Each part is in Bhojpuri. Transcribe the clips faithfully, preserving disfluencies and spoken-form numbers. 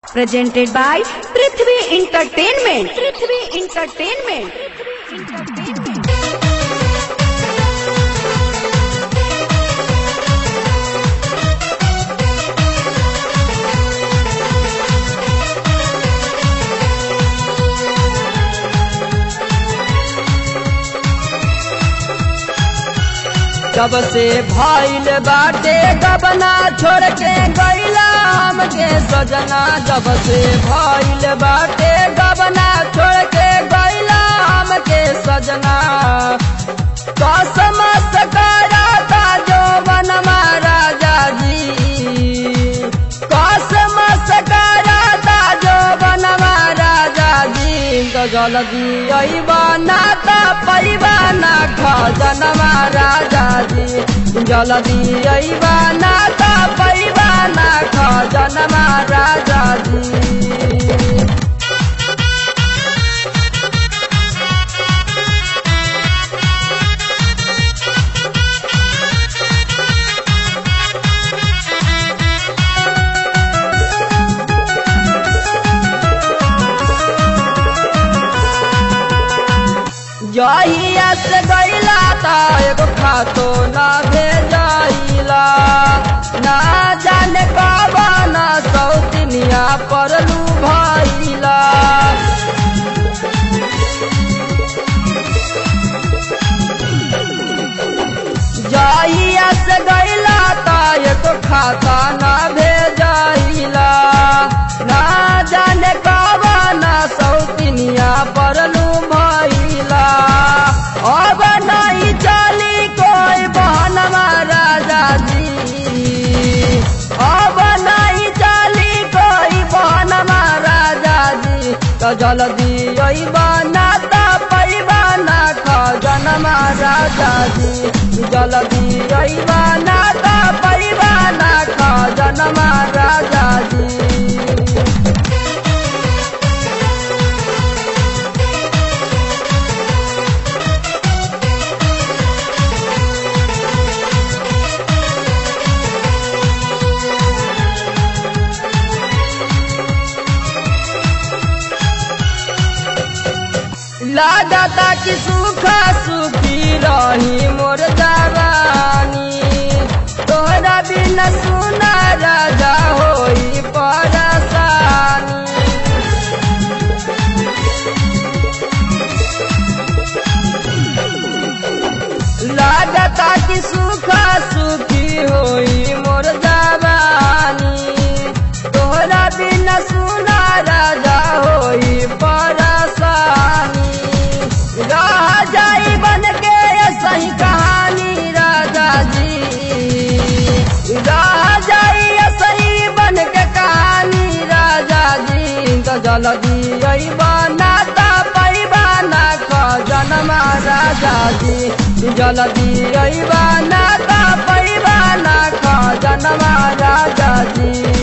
Presented by Prithvi Entertainment. Prithvi Entertainment. Entertainment. जब से भइल बाटे गबना छोड़ के गइला हमके सजना। जब से भइल बाटे गबना छोड़ के गइला हमके सजना। कसम से कराता जो बनवा राजा जी। कसम से कराता जो बनवा राजा जी। तो जल्दी अइबा ना त पैबा ना खजनवा राजा जी। जल्दी अइबा ना त पैबा ना खजनवा राजा जी। जहिया से गइला त एगो खातो ना भेजाइला। ना जाने कब ना सौतिनिया परलू भइला। जहिया से गइला त एगो खाता ना भेजाइला। ना जाने कब ना सौतिनिया परलू भइला। अब नहीं चली कोई बहनवा राजा जी। अब नहीं चली कोई बहनवा राजा जी। तो जल्दी अइबा ना त पैबा ना खजनवा राजा जी। जल्दी अइबा ना त पैबा ना खजनवा राजा जी। लागता कि सूखा सूखी रही मोर जवानी। तोहरा बिना सुना राजा होई परेशानी। लागता कि सूखा सूखी होई मोर जवानी। तोहरा बिना सुना राजा होई परेशानी। रह जाई बन के सही कहानी राजा जी। रह जाई सही बन के कहानी राजा जी। तो जल्दी अइबा ना त पैबा ना खजनवा राजा जी। जल्दी अइबा ना त पैबा ना खजनवा राजा जी।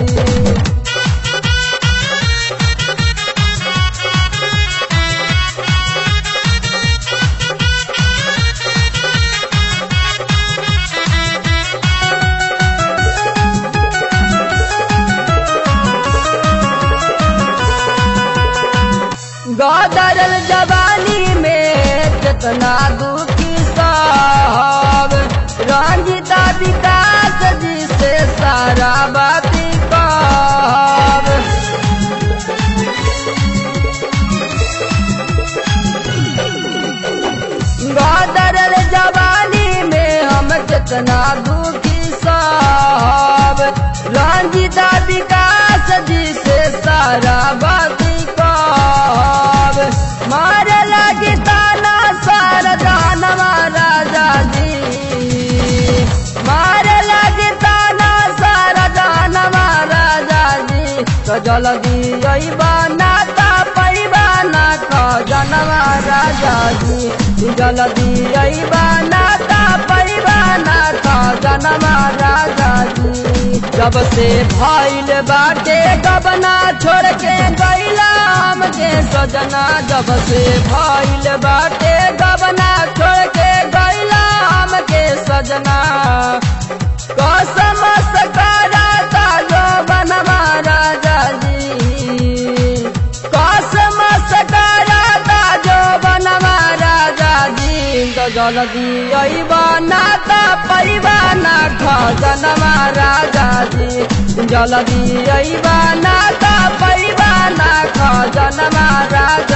गदरल जवानी में कितना दुखी साहब। रंजिता विकास जी से सारा बात कहब। गदरल जवानी में हम कितना दुखी साहब। रंजिता विकास जी से सारा बात मारे लगी ताना सारा जानवा राजा जी। मारे लगी ताना सारा जानवा राजा जी। तो जल्दी अइबा ना त पैबा ना खजनवा राजा जी। जल्दी अइबा ना त पैबा ना खजनवा राजा जी। जब से भइल बाटे गबना छोड़ के गइला हमके सजना। जब से भइल बाटे गबना छोड़ के गइला हमके सजना। कसम से कराता जो बनवा राजा जी। जल्दी अइबा ना त पैबा ना खजनमा राजा जी जल्दी अइबा ना त पैबा ना खजनमा राजा